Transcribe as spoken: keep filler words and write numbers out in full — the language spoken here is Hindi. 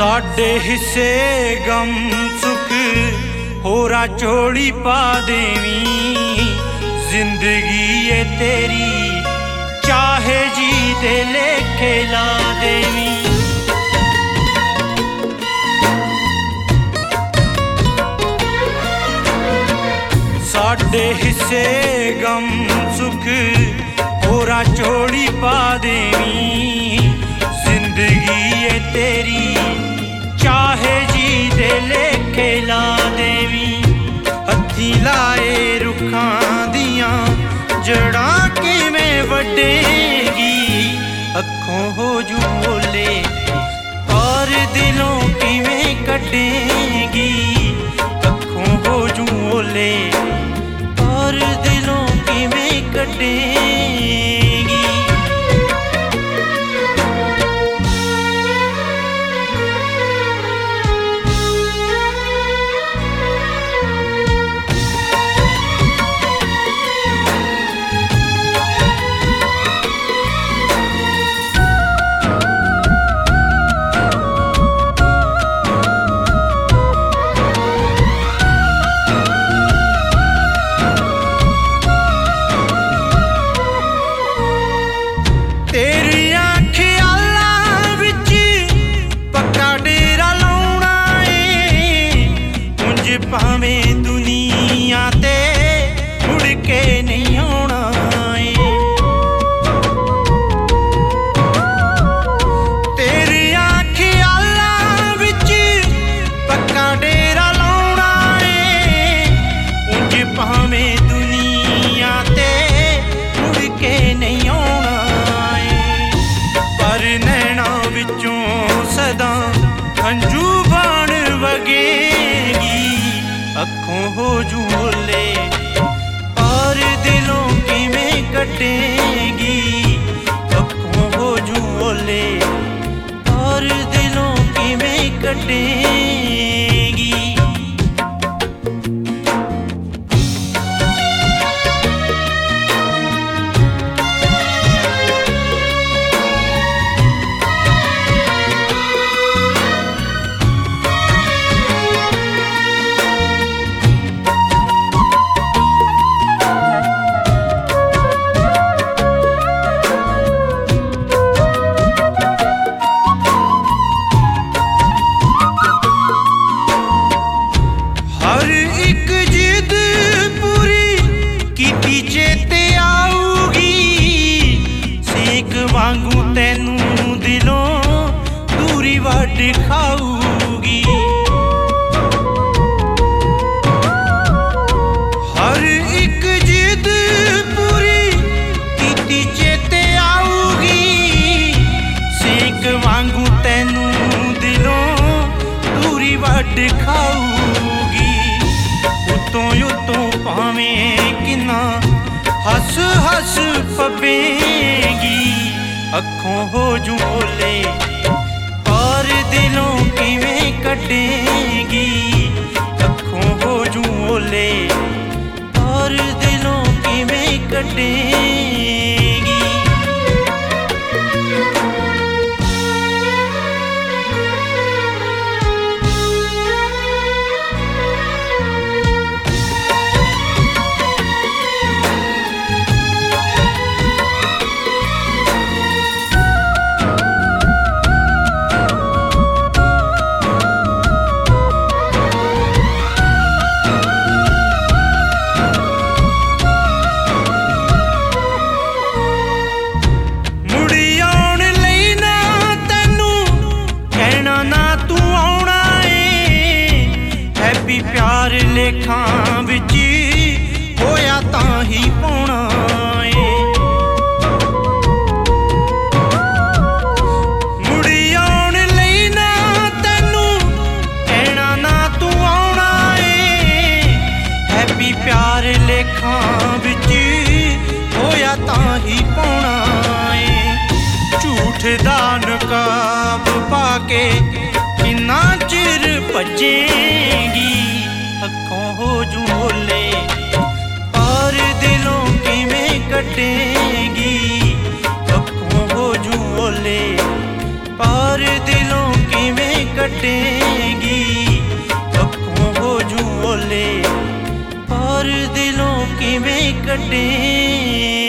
साडे हिस्से गम सुख होरा चोड़ी पा देवी। जिंदगी ये तेरी चाहे जी दे लेखे ला देवी। साडे हिस्से गम सुख होरा चोड़ी पा देवी। जिंदगी ये तेरी चाहे जी दे लेखे ला देवी। हथी लाए रुखां दियां जड़ां किवें वड्डेगी। अखों हो जू बोले और दिलों किवें कड्डेगी। अखों हो जू बोले और दिलों किवें कड्डेगी। भावें दुनिया ते मुड़ के नहीं आना है। तेरिया ख्यालां विच पक्का डेरा लाउणा है। उंज भावें दुनिया ते मुड़ के नहीं आना है। पर नैना विचों सदा हंझू बाण वगेगी। अखों हो जू बोले और दिलों किवें कड्डेगी। अखों हो जू बोले और दिलों किवें कड्डेगी। वांगू तैनू दिलों दूरी वड खाऊगी। हर एक जिद पूरी कीती चेते आऊगी। सेक वांगू तैनू दिलों दूरी वड खाऊगी। उतों उतों भावें किन्ना हस हस पवेगी। अखों हो जू बोले और दिलों किवें कड्डेगी। अखों हो जू बोले और दिलों किवें कड्डेगी। प्यार लेखां विच होया तां ही पाउणा है। मुड़ी आउण लई ना तैनू कहना ना तू आउणा है। हैप्पी प्यार लेखां विच होया तां ही पाउणा है। झूठ दा नकाब पाके किन्ना चिर भजेगी। अखों हो जू बोले और दिलों किवें कड्डेगी। अखों हो जू बोले और दिलों किवें कड्डेगी। किवें कटे।